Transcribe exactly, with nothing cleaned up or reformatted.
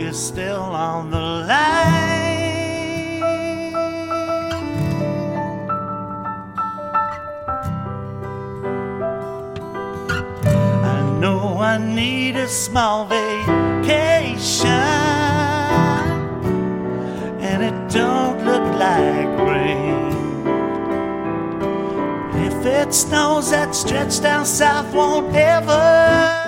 is still on the line. I know I need a small vacation, and it don't look like rain. If it snows, that stretch down south won't ever